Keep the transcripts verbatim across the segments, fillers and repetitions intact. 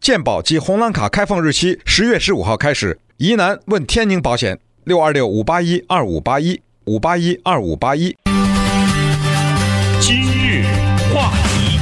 健保及红蓝卡开放日期十月十五号开始。疑难问天宁保险六二六五八一二五八一五八一二五八一。 今日话题，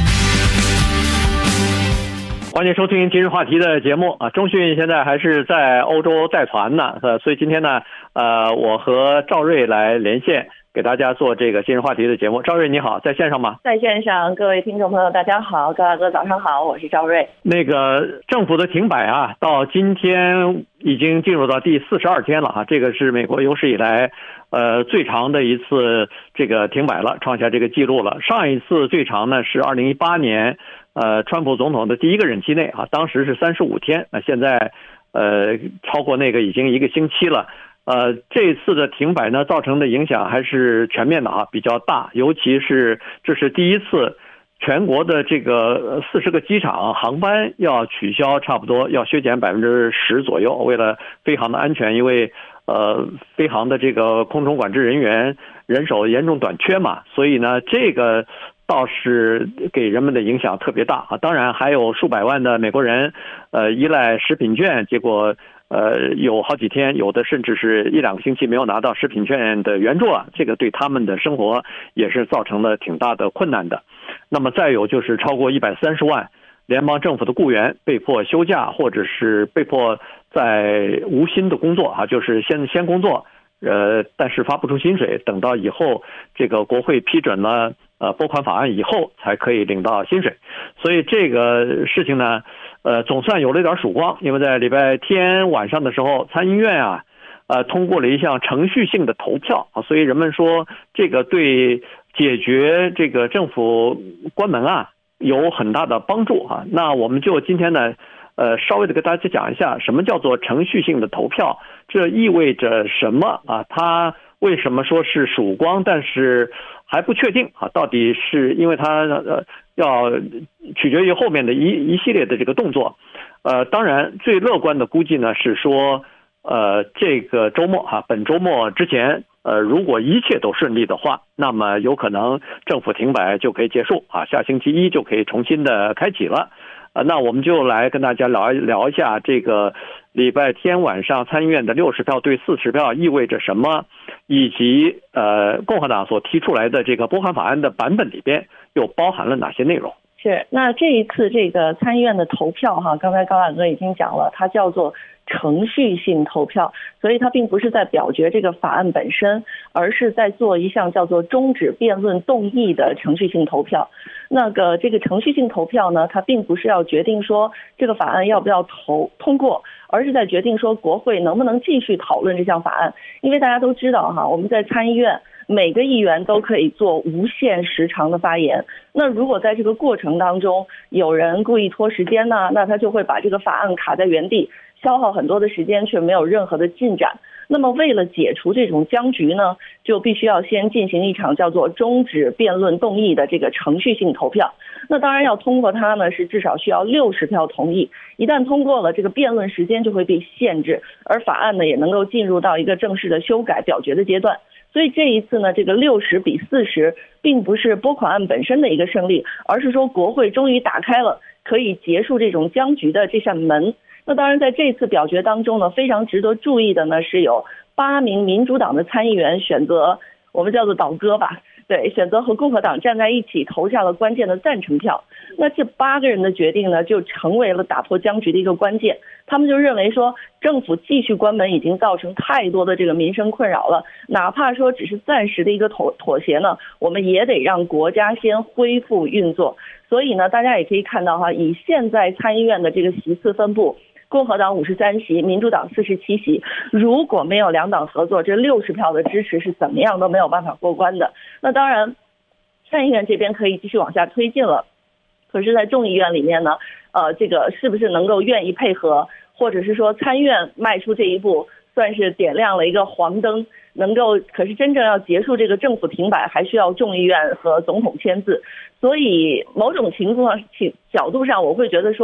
欢迎收听今日话题的节目啊。中讯现在还是在欧洲带团呢，呃，所以今天呢，呃，我和赵瑞来连线，给大家做这个今日话题的节目。赵瑞你好，在线上吗？ 在线上，各位听众朋友大家好，高大哥早上好，我是赵瑞。 那个政府的停摆啊，到今天已经进入到第四十二天了啊，这个是美国有史以来呃最长的一次这个停摆了，创下这个记录了。上一次最长呢是二零一八年呃川普总统的第一个任期内啊，当时是三十五天，那现在呃超过那个已经一个星期了。呃，这次的停摆呢，造成的影响还是全面的啊，比较大。尤其是这是第一次，全国的这个四十个机场航班要取消，差不多要削减百分之十左右。为了飞航的安全，因为呃飞航的这个空中管制人员人手严重短缺嘛，所以呢，这个倒是给人们的影响特别大啊。当然，还有数百万的美国人，呃，依赖食品券，结果。呃，有好几天，有的甚至是一两个星期没有拿到食品券的援助啊，这个对他们的生活也是造成了挺大的困难的。那么再有就是超过一百三十万联邦政府的雇员被迫休假，或者是被迫在无薪的工作啊，就是先先工作，呃，但是发不出薪水，等到以后这个国会批准了呃拨款法案以后才可以领到薪水。所以这个事情呢。呃，总算有了一点曙光，因为在礼拜天晚上的时候，参议院啊，呃，通过了一项程序性的投票啊，所以人们说这个对解决这个政府关门啊有很大的帮助啊。那我们就今天呢，呃，稍微的跟大家讲一下什么叫做程序性的投票，这意味着什么啊？它为什么说是曙光，但是还不确定啊？到底是因为它呃。要取决于后面的一一系列的这个动作，呃，当然最乐观的估计呢是说，呃，这个周末哈、啊，本周末之前，呃，如果一切都顺利的话，那么有可能政府停摆就可以结束啊，下星期一就可以重新的开启了。呃，那我们就来跟大家聊一聊一下这个礼拜天晚上参议院的六十票对四十票意味着什么，以及呃共和党所提出来的这个拨款法案的版本里边又包含了哪些内容。 是，那这一次这个参议院的投票哈，刚才高大哥已经讲了，它叫做程序性投票，所以它并不是在表决这个法案本身，而是在做一项叫做终止辩论动议的程序性投票。那个这个程序性投票呢，它并不是要决定说这个法案要不要投通过，而是在决定说国会能不能继续讨论这项法案。因为大家都知道哈，我们在参议院每个议员都可以做无限时长的发言，那如果在这个过程当中有人故意拖时间呢，那他就会把这个法案卡在原地，消耗很多的时间却没有任何的进展。那么为了解除这种僵局呢，就必须要先进行一场叫做终止辩论动议的这个程序性投票。那当然要通过它呢，是至少需要六十票同意，一旦通过了，这个辩论时间就会被限制，而法案呢也能够进入到一个正式的修改表决的阶段。所以这一次呢，这个六十比四十并不是拨款案本身的一个胜利，而是说国会终于打开了可以结束这种僵局的这扇门。那当然在这次表决当中呢，非常值得注意的呢，是有八名民主党的参议员选择我们叫做倒戈吧，对，选择和共和党站在一起，投下了关键的赞成票。那这八个人的决定呢，就成为了打破僵局的一个关键。他们就认为说，政府继续关门已经造成太多的这个民生困扰了，哪怕说只是暂时的一个妥妥协呢，我们也得让国家先恢复运作。所以呢，大家也可以看到哈，以现在参议院的这个席次分布，共和党五十三席，民主党四十七席，如果没有两党合作，这六十票的支持是怎么样都没有办法过关的。那当然参议院这边可以继续往下推进了，可是在众议院里面呢，呃，这个是不是能够愿意配合，或者是说参院迈出这一步算是点亮了一个黄灯，能够可是真正要结束这个政府停摆，还需要众议院和总统签字。所以某种情况角度上，我会觉得说，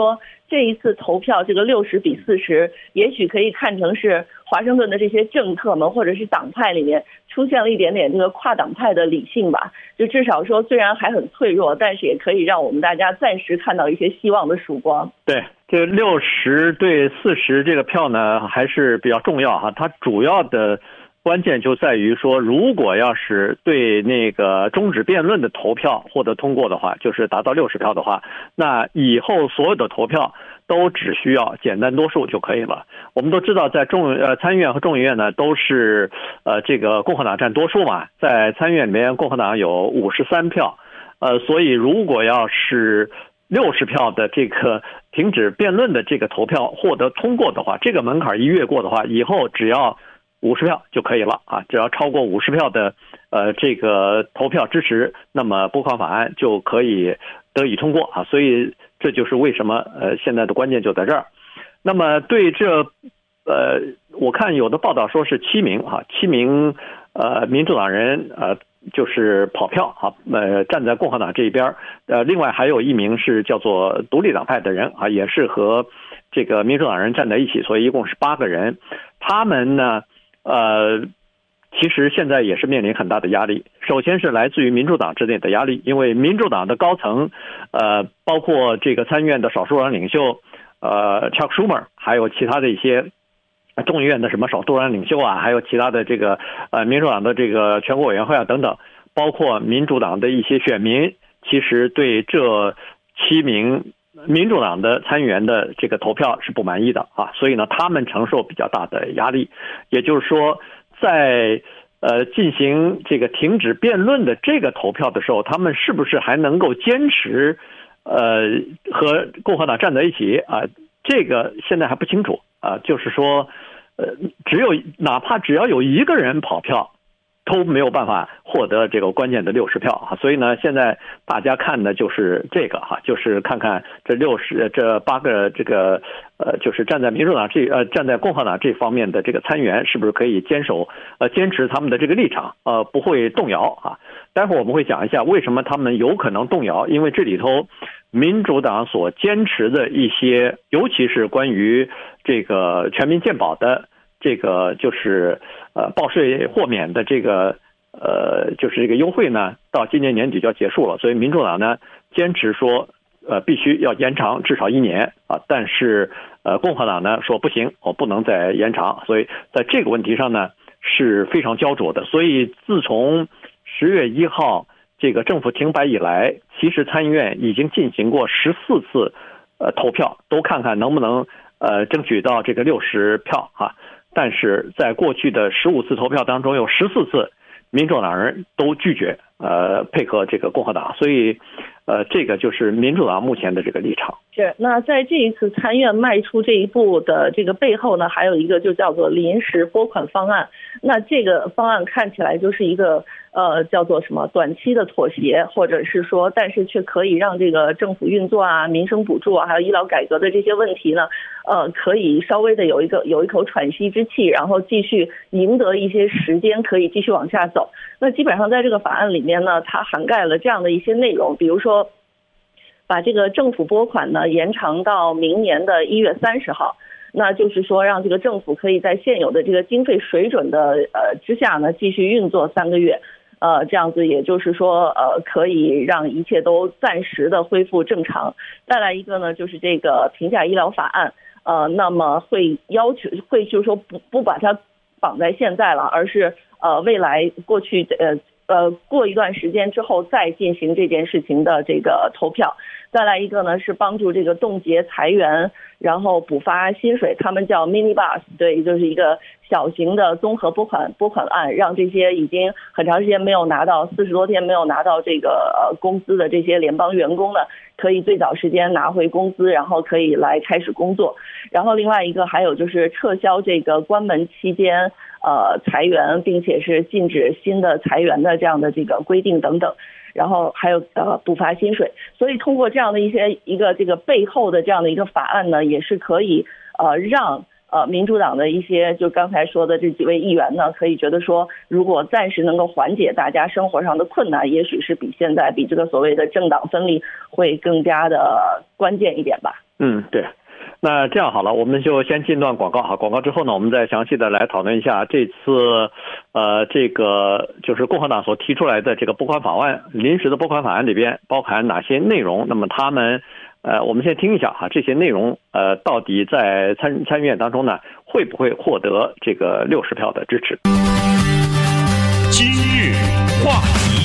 这一次投票这个六十比四十，也许可以看成是华盛顿的这些政客们或者是党派里面出现了一点点这个跨党派的理性吧。就至少说，虽然还很脆弱，但是也可以让我们大家暂时看到一些希望的曙光。 对，这六十对四十这个票呢，还是比较重要哈。它主要的关键就在于说，如果要是对那个终止辩论的投票获得通过的话，就是达到六十票的话，那以后所有的投票都只需要简单多数就可以了。我们都知道，在众呃参议院和众议院呢，都是呃这个共和党占多数嘛，在参议院里面共和党有五十三票，呃，所以如果要是六十票的这个停止辩论的这个投票获得通过的话，这个门槛一越过的话，以后只要五十票就可以了啊！只要超过五十票的呃这个投票支持，那么拨款法案就可以得以通过啊！所以这就是为什么呃现在的关键就在这儿。那么对这呃，我看有的报道说是七名啊，七名呃民主党人呃就是跑票啊，呃站在共和党这一边，呃另外还有一名是叫做独立党派的人啊，也是和这个民主党人站在一起，所以一共是八个人。他们呢呃，其实现在也是面临很大的压力。首先是来自于民主党之内的压力，因为民主党的高层，呃，包括这个参议院的少数党领袖，呃 ，Chuck Schumer， 还有其他的一些众议院的什么少数党领袖啊，还有其他的这个呃民主党的这个全国委员会啊等等，包括民主党的一些选民，其实对这七名民主党的参议员的这个投票是不满意的啊，所以呢，他们承受比较大的压力。也就是说，在呃进行这个停止辩论的这个投票的时候，他们是不是还能够坚持呃和共和党站在一起啊？这个现在还不清楚啊。就是说，呃，只有哪怕只要有一个人跑票，都没有办法获得这个关键的六十票啊，所以呢，现在大家看的就是这个哈，就是看看这六十这八个这个呃，就是站在民主党这呃站在共和党这方面的这个参议员是不是可以坚守呃坚持他们的这个立场，呃不会动摇啊。待会儿我们会讲一下为什么他们有可能动摇，因为这里头民主党所坚持的一些，尤其是关于这个全民健保的。这个就是呃报税豁免的这个呃就是这个优惠呢，到今年年底就要结束了，所以民主党呢坚持说呃必须要延长至少一年啊，但是呃共和党呢说不行，我不能再延长，所以在这个问题上呢是非常焦灼的。所以自从十月一号这个政府停摆以来，其实参议院已经进行过十四次呃投票，都看看能不能呃争取到这个六十票啊。但是在过去的十五次投票当中，有十四次民主党人都拒绝呃配合这个共和党，所以呃这个就是民主党目前的这个立场。 是，那在这一次参院迈出这一步的这个背后呢，还有一个就叫做临时拨款方案。那这个方案看起来就是一个呃叫做什么短期的妥协，或者是说，但是却可以让这个政府运作啊、民生补助啊，还有医疗改革的这些问题呢，呃，可以稍微的有一个有一口喘息之气，然后继续赢得一些时间，可以继续往下走。那基本上在这个法案里面呢，它涵盖了这样的一些内容，比如说把这个政府拨款呢延长到明年的一月三十号。那就是说，让这个政府可以在现有的这个经费水准的呃之下呢，继续运作三个月，呃，这样子也就是说，呃，可以让一切都暂时的恢复正常。再来一个呢，就是这个平价医疗法案，呃，那么会要求会就是说不不把它绑在现在了，而是呃未来过去呃呃过一段时间之后再进行这件事情的这个投票。再来一个呢，是帮助这个冻结裁员，然后补发薪水，他们叫 mini bus， 对，就是一个小型的综合拨款拨款案，让这些已经很长时间没有拿到四十多天没有拿到这个呃工资的这些联邦员工呢，可以最早时间拿回工资，然后可以来开始工作。然后另外一个还有就是撤销这个关门期间呃裁员，并且是禁止新的裁员的这样的这个规定等等。然后还有呃补发薪水，所以通过这样的一些一个这个背后的这样的一个法案呢，也是可以呃让呃民主党的一些就刚才说的这几位议员呢，可以觉得说，如果暂时能够缓解大家生活上的困难，也许是比现在比这个所谓的政党分立会更加的关键一点吧。 嗯，对。那这样好了，我们就先进段广告哈。广告之后呢，我们再详细的来讨论一下这次，呃，这个就是共和党所提出来的这个拨款法案，临时的拨款法案里边包含哪些内容？那么他们，呃，我们先听一下哈，这些内容，呃，到底在参参议院当中呢，会不会获得这个六十票的支持？ 今日话题。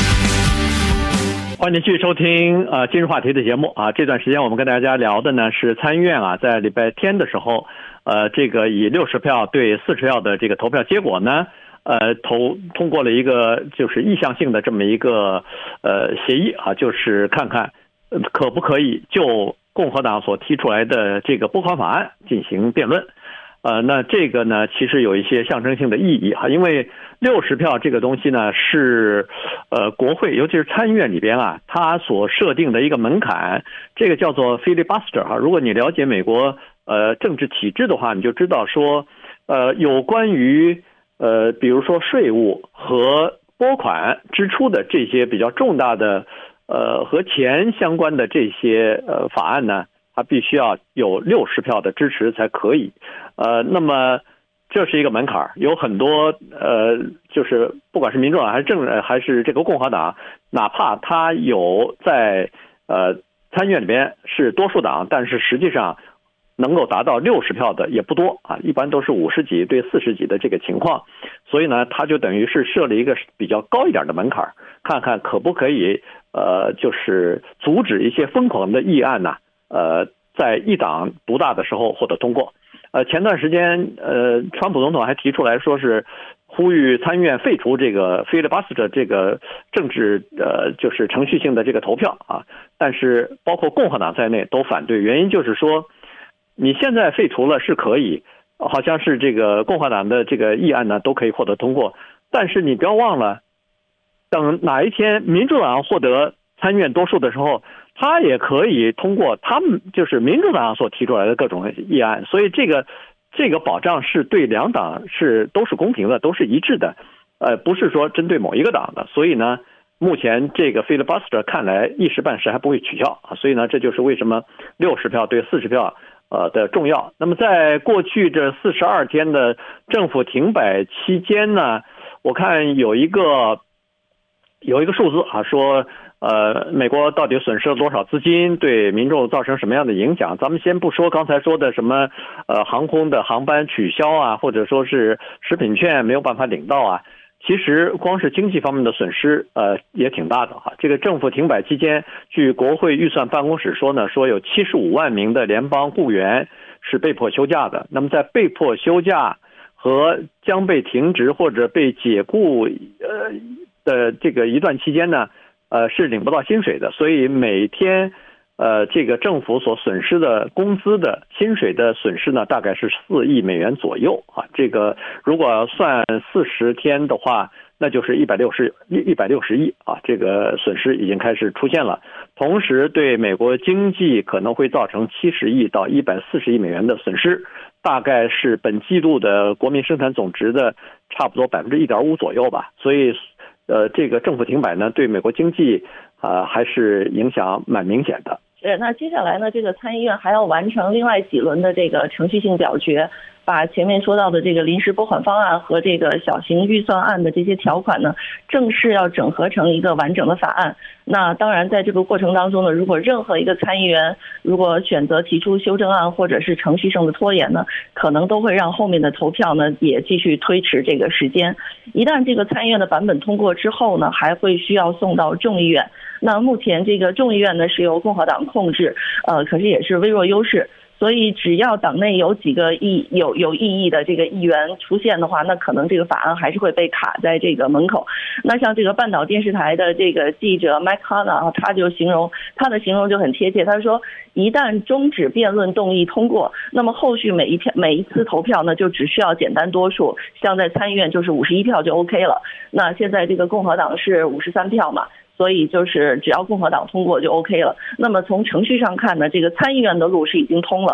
欢迎继续收听呃今日话题的节目啊。这段时间我们跟大家聊的呢是参议院啊，在礼拜天的时候，呃，这个以六十票对四十票的这个投票结果呢，呃，投通过了一个就是意向性的这么一个呃协议啊，就是看看可不可以就共和党所提出来的这个拨款法案进行辩论。呃，那这个呢，其实有一些象征性的意义哈，因为六十票这个东西呢是，呃，国会尤其是参议院里边啊，它所设定的一个门槛，这个叫做 filibuster 哈。如果你了解美国呃政治体制的话，你就知道说，呃，有关于呃，比如说税务和拨款支出的这些比较重大的呃和钱相关的这些呃法案呢，它必须要有六十票的支持才可以，呃，那么这是一个门槛，有很多呃，就是不管是民主党还是政还是这个共和党，哪怕他有在呃参议院里边是多数党，但是实际上能够达到六十票的也不多啊，一般都是五十几对四十几的这个情况，所以呢，他就等于是设了一个比较高一点的门槛，看看可不可以呃，就是阻止一些疯狂的议案呢。呃，在一党独大的时候获得通过。呃，前段时间，呃，川普总统还提出来说是呼吁参议院废除这个 filibuster 这个政治呃就是程序性的这个投票啊，但是包括共和党在内都反对，原因就是说你现在废除了是可以，好像是这个共和党的这个议案呢都可以获得通过，但是你不要忘了，等哪一天民主党获得参议院多数的时候，他也可以通过他们就是民主党所提出来的各种议案，所以这个这个保障是对两党是都是公平的，都是一致的，呃，不是说针对某一个党的。所以呢，目前这个 filibuster 看来一时半时还不会取消啊，所以呢，这就是为什么六十票对四十票呃的重要。那么在过去这四十二天的政府停摆期间呢，我看有一个有一个数字啊，说。呃，美国到底损失了多少资金，对民众造成什么样的影响？咱们先不说刚才说的什么，呃，航空的航班取消啊，或者说是食品券没有办法领到啊，其实光是经济方面的损失，呃，也挺大的哈。这个政府停摆期间，据国会预算办公室说呢，说有七十五万名的联邦雇员是被迫休假的。那么在被迫休假和将被停职或者被解雇呃的这个一段期间呢，呃，是领不到薪水的，所以每天，呃，这个政府所损失的工资的薪水的损失呢，大概是四亿美元左右啊。这个如果算四十天的话，那就是一百六十一百六十亿啊。这个损失已经开始出现了，同时对美国经济可能会造成七十亿到一百四十亿美元的损失，大概是本季度的国民生产总值的差不多百分之一点五左右吧。所以。呃，这个政府停摆呢，对美国经济啊、呃、还是影响蛮明显的。 是，那接下来呢，这个参议院还要完成另外几轮的这个程序性表决，把前面说到的这个临时拨款方案和这个小型预算案的这些条款呢，正式要整合成一个完整的法案。那当然，在这个过程当中呢，如果任何一个参议员如果选择提出修正案或者是程序上的拖延呢，可能都会让后面的投票呢也继续推迟这个时间。一旦这个参议院的版本通过之后呢，还会需要送到众议院。那目前这个众议院呢是由共和党控制，呃，可是也是微弱优势。所以只要党内有几个异有有异议的这个议员出现的话，那可能这个法案还是会被卡在这个门口。那像这个半岛电视台的这个记者 Mike Hanna 他就形容他的形容就很贴切，他说一旦终止辩论动议通过，那么后续每一票每一次投票呢就只需要简单多数，像在参议院就是五十一票就 OK 了。那现在这个共和党是五十三票嘛，所以就是只要共和党通过就 OK 了。那么从程序上看呢，这个参议院的路是已经通了。不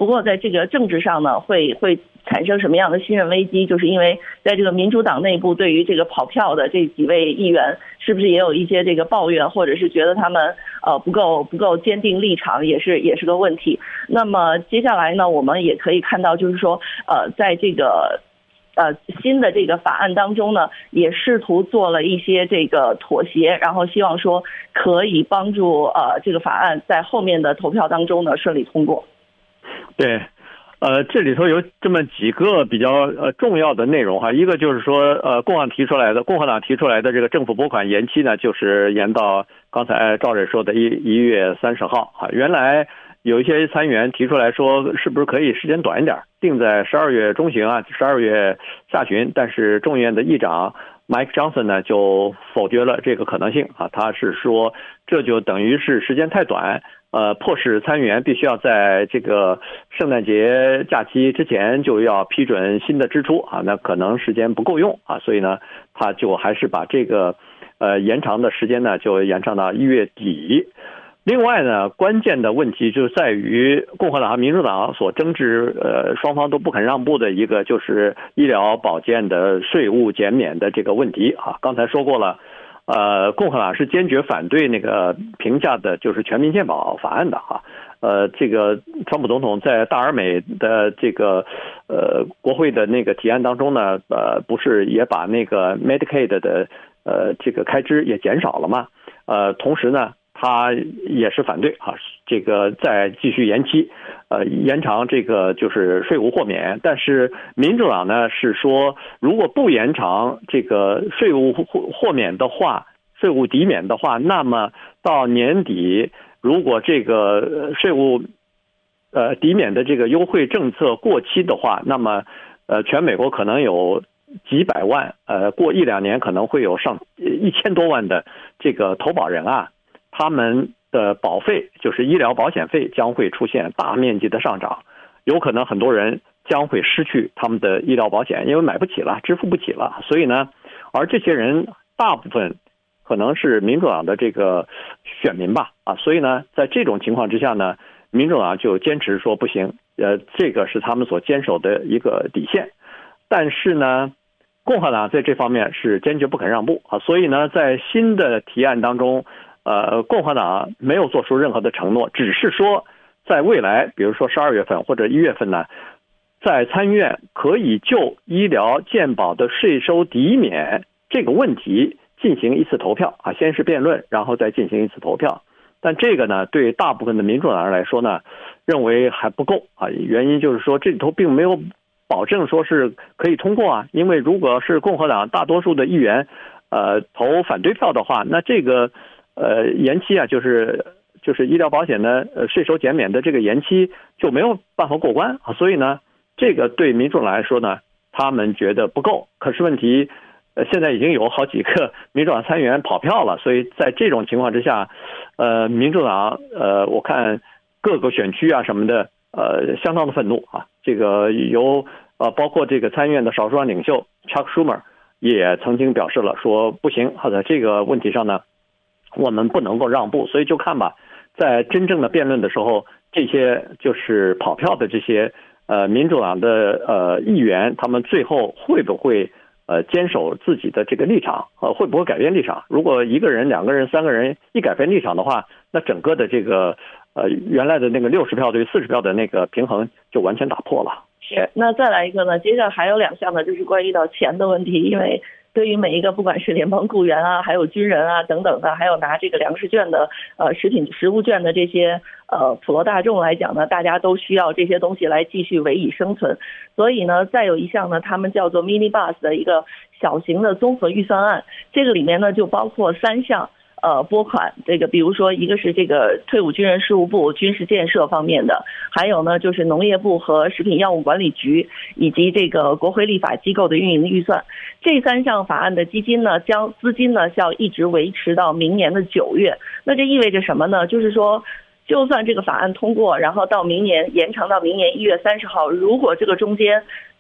不过在这个政治上呢，会会产生什么样的信任危机？就是因为在这个民主党内部，对于这个跑票的这几位议员，是不是也有一些这个抱怨，或者是觉得他们呃不够不够坚定立场，也是也是个问题。那么接下来呢，我们也可以看到，就是说呃在这个呃新的这个法案当中呢，也试图做了一些这个妥协，然后希望说可以帮助呃这个法案在后面的投票当中呢顺利通过。 对。呃，这里头有这么几个比较呃重要的内容哈，一个就是说，呃，共和党提出来的，共和党提出来的这个政府拨款延期呢，就是延到刚才赵蕊说的一一月三十号啊。原来有一些参议员提出来说，是不是可以时间短一点，定在十二月中旬啊，十二月下旬，但是众议院的议长 Mike Johnson 呢就否决了这个可能性啊，他是说这就等于是时间太短。呃，迫使参议员必须要在这个圣诞节假期之前就要批准新的支出啊，那可能时间不够用啊，所以呢，他就还是把这个呃延长的时间呢就延长到一月底。另外呢，关键的问题就在于共和党和民主党所争执，呃，双方都不肯让步的一个就是医疗保健的税务减免的这个问题啊。刚才说过了。呃，共和党是坚决反对那个评价的，就是全民健保法案的哈。呃，这个川普总统在大而美的这个呃国会的那个提案当中呢，呃，不是也把那个 Medicaid 的呃这个开支也减少了吗？呃，同时呢，他也是反对啊，这个再继续延期，呃，延长这个就是税务豁免。但是民主党呢是说，如果不延长这个税务豁豁免的话，税务抵免的话，那么到年底，如果这个税务呃抵免的这个优惠政策过期的话，那么呃全美国可能有几百万，呃过一两年可能会有上一千多万的这个投保人啊。他们的保费，就是医疗保险费将会出现大面积的上涨，有可能很多人将会失去他们的医疗保险，因为买不起了，支付不起了。所以呢，而这些人大部分可能是民主党的这个选民吧，啊，所以呢，在这种情况之下呢，民主党就坚持说不行，呃，这个是他们所坚守的一个底线。但是呢，共和党在这方面是坚决不肯让步啊，所以呢，在新的提案当中。呃，共和党没有做出任何的承诺，只是说在未来，比如说十二月份或者一月份呢，在参议院可以就医疗健保的税收抵免这个问题进行一次投票啊，先是辩论，然后再进行一次投票。但这个呢，对大部分的民主党人来说呢，认为还不够啊，原因就是说这里头并没有保证说是可以通过啊，因为如果是共和党大多数的议员呃投反对票的话，那这个。呃，延期啊，就是就是医疗保险的呃税收减免的这个延期就没有办法过关啊，所以呢，这个对民主党来说呢，他们觉得不够。可是问题，呃，现在已经有好几个民主党参议员跑票了，所以在这种情况之下，呃，民主党呃，我看各个选区啊什么的，呃，相当的愤怒啊。这个由呃，包括这个参议院的少数党领袖 Chuck Schumer 也曾经表示了，说不行，好的，这个问题上呢。我们不能够让步，所以就看吧，在真正的辩论的时候，这些就是跑票的这些呃民主党的呃议员，他们最后会不会呃坚守自己的这个立场，呃会不会改变立场？如果一个人、两个人、三个人一改变立场的话，那整个的这个呃原来的那个六十票对四十票的那个平衡就完全打破了。 是，那再来一个呢？接下来还有两项呢，就是关于到钱的问题，因为。对于每一个不管是联邦雇员啊，还有军人啊等等的，还有拿这个粮食券的呃食品食物券的这些呃普罗大众来讲呢，大家都需要这些东西来继续维以生存。所以呢，再有一项呢，他们叫做 mini bus 的一个小型的综合预算案，这个里面呢就包括三项。呃，拨款这个，比如说一个是这个退伍军人事务部军事建设方面的，还有呢就是农业部和食品药物管理局以及这个国会立法机构的运营预算。这三项法案的基金呢，将资金呢是要一直维持到明年的九月。那这意味着什么呢？就是说，就算这个法案通过，然后到明年延长到明年一月三十号，如果这个中间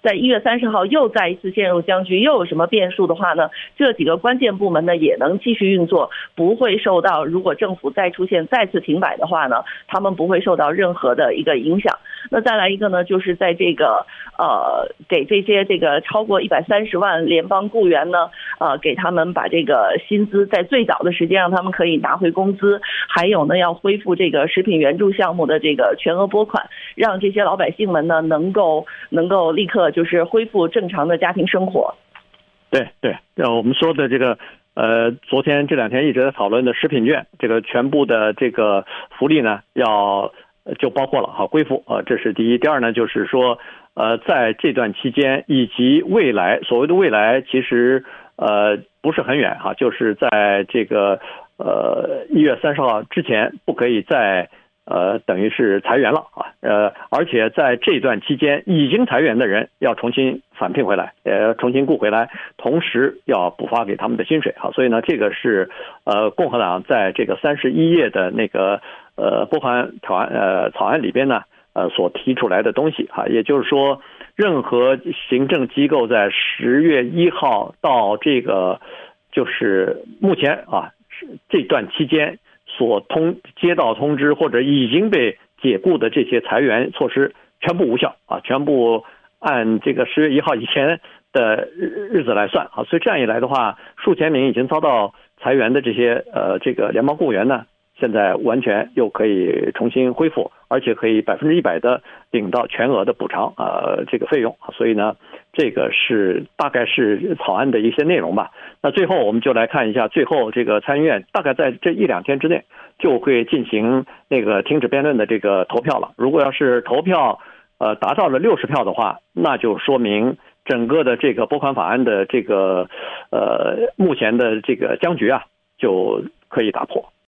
在一月三十号又再一次陷入僵局，又有什么变数的话呢，这几个关键部门呢也能继续运作，不会受到，如果政府再出现再次停摆的话呢，他们不会受到任何的一个影响。那再来一个呢，就是在这个呃给这些这个超过一百三十万联邦雇员呢，呃给他们把这个薪资在最早的时间让他们可以拿回工资，还有呢要恢复这个食品援助项目的这个全额拨款，让这些老百姓们呢能够能够立刻就是恢复正常的家庭生活。 对对，我们说的这个呃，昨天这两天一直在讨论的食品券，这个全部的这个福利呢要就包括了哈恢复啊，这是第一。第二呢，就是说呃，在这段期间以及未来，所谓的未来其实呃不是很远哈，就是在这个呃一月三十号之前不可以再呃等于是裁员了啊，呃而且在这段期间已经裁员的人要重新返聘回来，呃重新雇回来，同时要补发给他们的薪水哈，所以呢这个是呃共和党在这个三十一页的那个呃拨款草案呃草案里边呢呃所提出来的东西哈，也就是说任何行政机构在十月一号到这个就是目前啊这段期间所通接到通知或者已经被解雇的这些裁员措施全部无效啊，全部按这个十月一号以前的日子来算啊，所以这样一来的话，数千名已经遭到裁员的这些呃这个联邦雇员呢，现在完全又可以重新恢复，而且可以百分之一百的领到全额的补偿呃这个费用，所以呢这个是大概是草案的一些内容吧。那最后我们就来看一下，最后这个参议院大概在这一两天之内就会进行那个停止辩论的这个投票了。如果要是投票呃达到了六十票的话，那就说明整个的这个拨款法案的这个呃目前的这个僵局啊就可以打破。